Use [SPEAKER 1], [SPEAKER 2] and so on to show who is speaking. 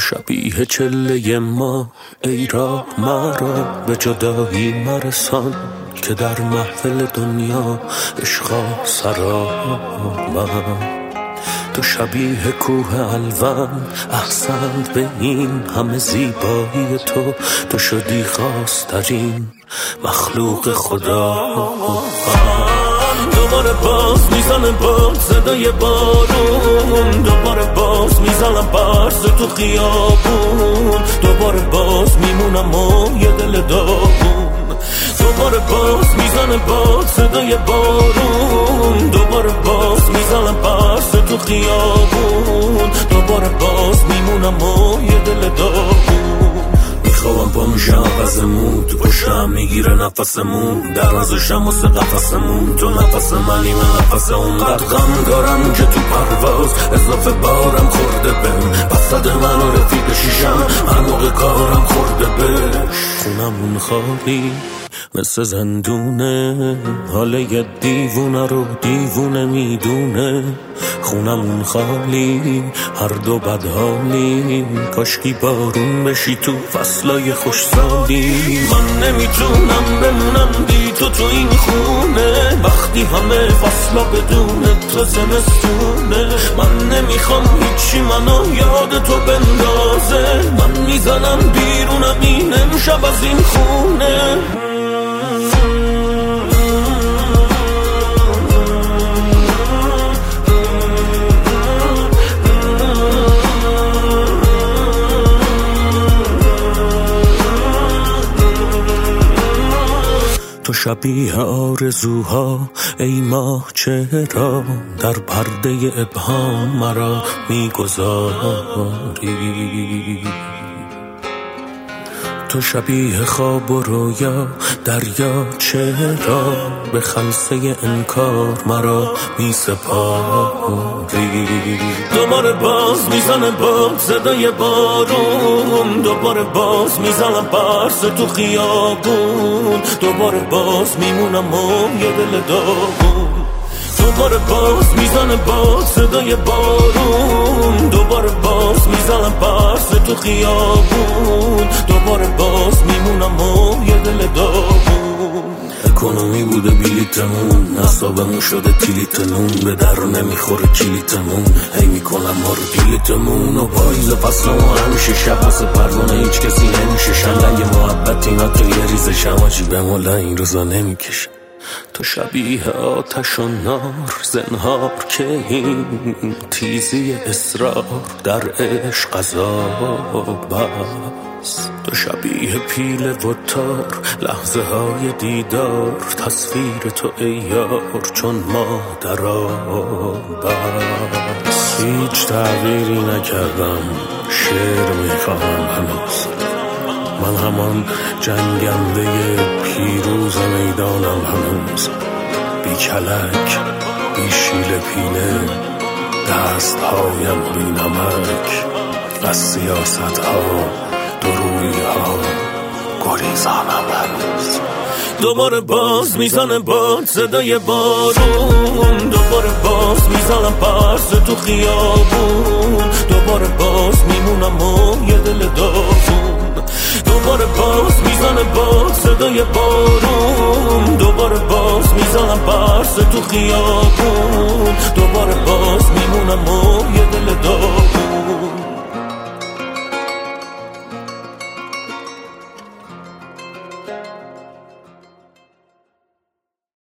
[SPEAKER 1] شبیه چله ما ای راه مرا به جدایی مرسان که در محفل دنیا عشقا سرا من. تو شبیه کوه الوان احسنت به این همه زیبایی تو شدی خواسترین مخلوق خدا. دوباره باز میزنه باد صدای بارون، دوباره باز میزنم برس تو خیابون، دوباره باز میمونم و یه دل داغون. دوباره باز میزنه باد صدای بارون، دوباره باز میزنم برس تو خیابون، دوباره باز میمونم و یه دل داغون. میخوام پا میشم عوضمون، تو پشتم میگیره نفسمون، در ازشم واسه قفسمون، تو نفس منی من نفس اون. قد غم دارم که تو پرواز اضافه بارم خورده بهم، بسد من و رفیق شیشم هر موقع کارم خورده بهش. خونمون خالی مثل زندونه، حال یه دیوونه رو دیوونه میدونه. خونمون خالی هر دو بدحالی، کاشکی بارون بشی تو فصلای خوشسالی. من نمیتونم بمونم بی تو این خونه، وقتی همه فصلا بدون تو زمستونه. من نمیخوام هیچی منو یاد تو بندازه، من میزنم بیرونم این امشب از این خونه. تو شبیه آرزوها ای ماه چرا در پرده ابهام مرا میگذاری. تو شبیه خواب و رویا دریا چرا به خلسه انکار مرا میسپاری. دوباره باز میزنه باد صدای بارون، دوباره باز میزنم برس تو خیابون، دوباره باز میمونم و یه دل داغون. دوباره باز میزنه باد صدای بارون، دوباره باز میزنم برس تو خیابون، دوباره باز میمونم و یه دل داغون. اکونومی بوده بلیتمون، اصابمون شده تیلیتمون، به در نمیخوره کلیتمون، هی میکنم ما رو دیلیتمون. و پاییز فصلمون همیشه شب واسه پروانه هیچ کسی نمیشه شنگ محبت اینا تو یه ریز شماجی به مولا این روزا نمیکشه. تو شبیه آتش و نار زنهار که این تیزی اصرار در عشق عذاب است. تو شبیه پیله و تار لحظه های دیدار، تصویر تو ای یار چون ما در آب است. هیچ تغییری نکردم، شعر میخواهم هنوز، من همان جنگنده پیروز میدانم هنوز. بی کلک بی شیل پیله دست هایم بی نمک، از سیاست ها دروی ها گریزانم هنوز. دوباره باز میزنه باد صدای بارون، دوباره باز میزنم برس تو خیابون، دوباره باز میمونم و یه دل داغون. دوباره باز میزنه باد صدای بارون، دوباره باز میزنم برس تو خیابون، دوباره باز میمونم و